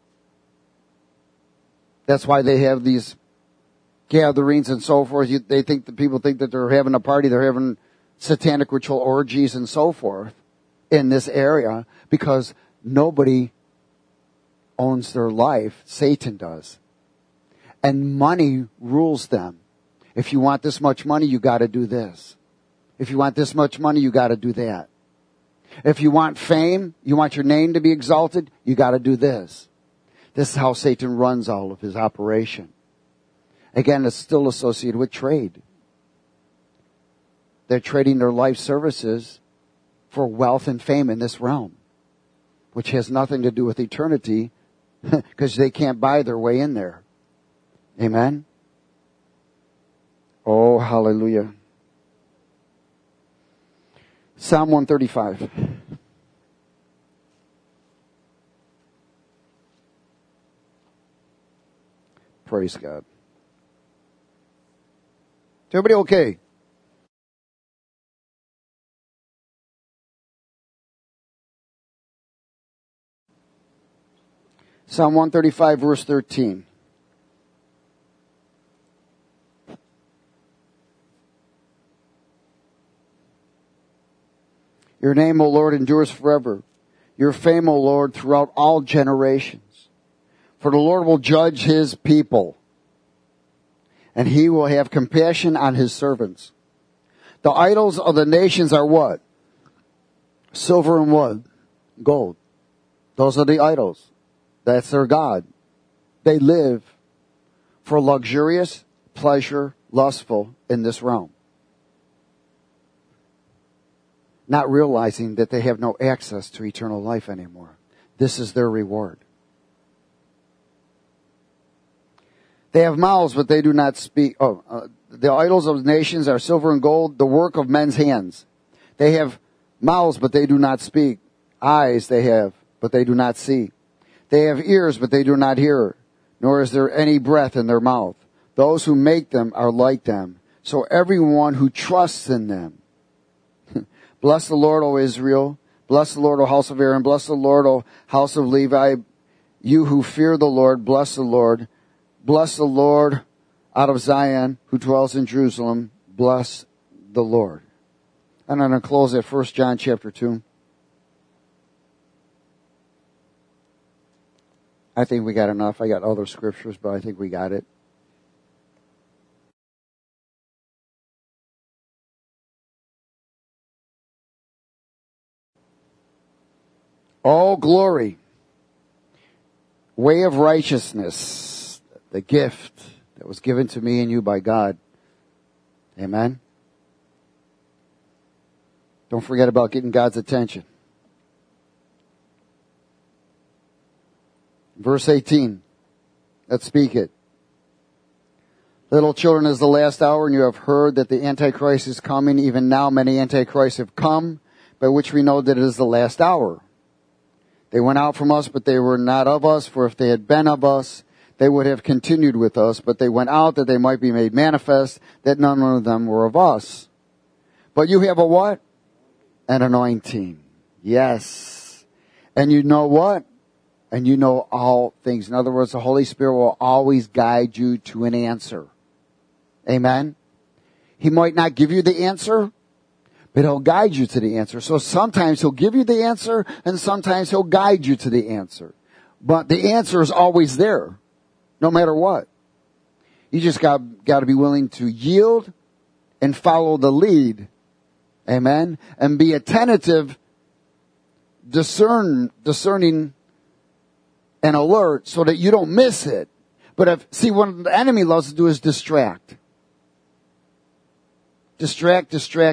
That's why they have these gatherings and so forth. People think that they're having a party, they're having satanic ritual orgies and so forth in this area, because nobody owns their life. Satan does. And money rules them. If you want this much money, you got to do this. If you want this much money, you got to do that. If you want fame, you want your name to be exalted, you got to do this. This is how Satan runs all of his operation. Again, it's still associated with trade. They're trading their life services for wealth and fame in this realm, which has nothing to do with eternity, because they can't buy their way in there. Amen? Oh, hallelujah. Psalm 135. Praise God. Is everybody okay? Psalm 135, verse 13. Your name, O Lord, endures forever. Your fame, O Lord, throughout all generations. For the Lord will judge his people, and he will have compassion on his servants. The idols of the nations are what? Silver and what? Gold. Those are the idols. That's their God. They live for luxurious, pleasure, lustful in this realm, not realizing that they have no access to eternal life anymore. This is their reward. They have mouths, but they do not speak. The idols of nations are silver and gold, the work of men's hands. They have mouths, but they do not speak. Eyes they have, but they do not see. They have ears, but they do not hear, nor is there any breath in their mouth. Those who make them are like them, so everyone who trusts in them. Bless the Lord, O Israel. Bless the Lord, O house of Aaron. Bless the Lord, O house of Levi. You who fear the Lord, bless the Lord. Bless the Lord out of Zion, who dwells in Jerusalem. Bless the Lord. And I'm going to close at 1 John chapter 2. I think we got enough. I got other scriptures, but I think we got it. Oh, glory. Way of righteousness. The gift that was given to me and you by God. Amen. Don't forget about getting God's attention. Verse 18. Let's speak it. Little children, is the last hour, and you have heard that the Antichrist is coming. Even now many Antichrists have come, by which we know that it is the last hour. They went out from us, but they were not of us. For if they had been of us, they would have continued with us. But they went out that they might be made manifest, that none of them were of us. But you have a what? An anointing. Yes. And you know what? And you know all things. In other words, the Holy Spirit will always guide you to an answer. Amen? He might not give you the answer, but he'll guide you to the answer. So sometimes he'll give you the answer, and sometimes he'll guide you to the answer. But the answer is always there, no matter what. You just got to be willing to yield and follow the lead. Amen. And be attentive, discerning and alert so that you don't miss it. But what the enemy loves to do is distract. Distract.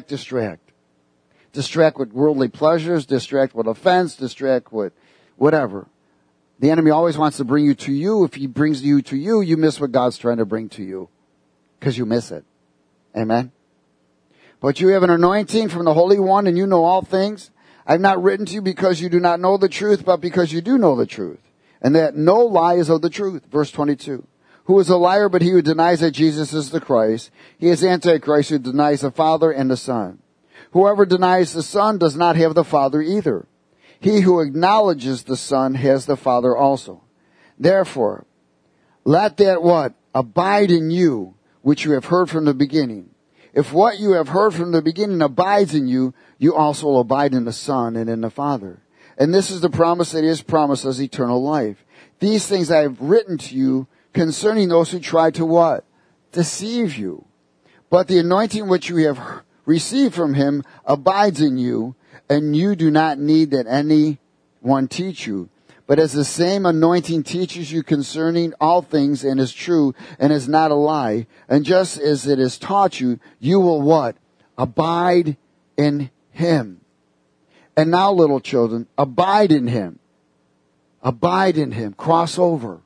Distract with worldly pleasures, distract with offense, distract with whatever. The enemy always wants to bring you to you. If he brings you to you, you miss what God's trying to bring to you. Because you miss it. Amen. But you have an anointing from the Holy One and you know all things. I've not written to you because you do not know the truth, but because you do know the truth. And that no lie is of the truth. Verse 22. Who is a liar but he who denies that Jesus is the Christ? He is Antichrist who denies the Father and the Son. Whoever denies the Son does not have the Father either. He who acknowledges the Son has the Father also. Therefore, let that what? Abide in you, which you have heard from the beginning. If what you have heard from the beginning abides in you, you also will abide in the Son and in the Father. And this is the promise that He has promised us, eternal life. These things I have written to you concerning those who try to what? Deceive you. But the anointing which you have received from Him abides in you, and you do not need that anyone teach you. But as the same anointing teaches you concerning all things and is true and is not a lie, and just as it is taught you, you will what? Abide in Him. And now, little children, abide in Him. Abide in Him. Cross over.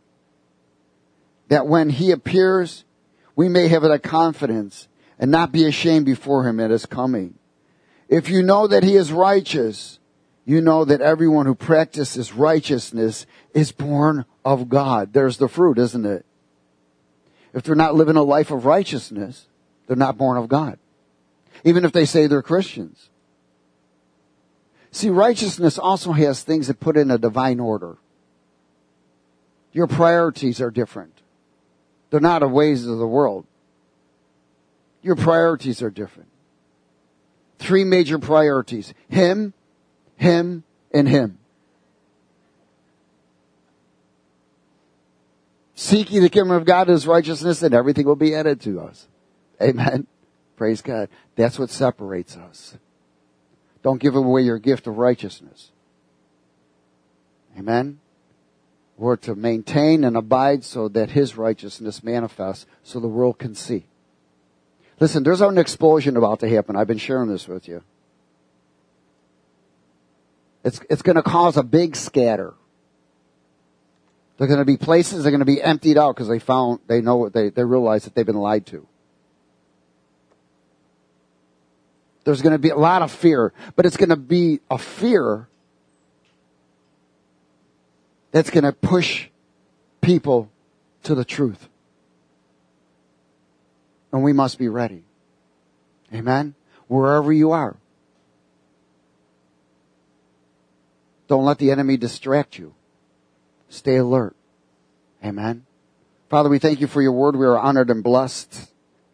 That when He appears, we may have the confidence and not be ashamed before Him at His coming. If you know that He is righteous, you know that everyone who practices righteousness is born of God. There's the fruit, isn't it? If they're not living a life of righteousness, they're not born of God. Even if they say they're Christians. See, righteousness also has things that put in a divine order. Your priorities are different. They're not the ways of the world. Your priorities are different. 3 major priorities. Him, Him, and Him. Seek ye the kingdom of God and His righteousness, and everything will be added to us. Amen. Praise God. That's what separates us. Don't give away your gift of righteousness. Amen. We're to maintain and abide so that His righteousness manifests so the world can see. Listen, there's an explosion about to happen. I've been sharing this with you. It's going to cause a big scatter. There are going to be places that are going to be emptied out because they realize that they've been lied to. There's going to be a lot of fear, but it's going to be a fear that's going to push people to the truth. And we must be ready. Amen? Wherever you are. Don't let the enemy distract you. Stay alert. Amen? Father, we thank you for your word. We are honored and blessed.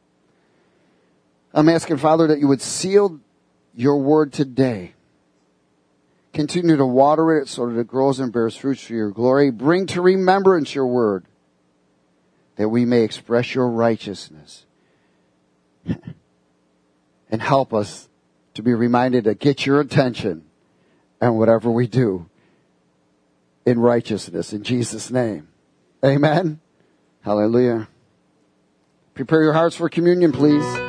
I'm asking, Father, that you would seal your word today. Continue to water it so that it grows and bears fruits for your glory. Bring to remembrance your word that we may express your righteousness. And help us to be reminded to get your attention and whatever we do in righteousness. In Jesus' name. Amen. Hallelujah. Prepare your hearts for communion, please.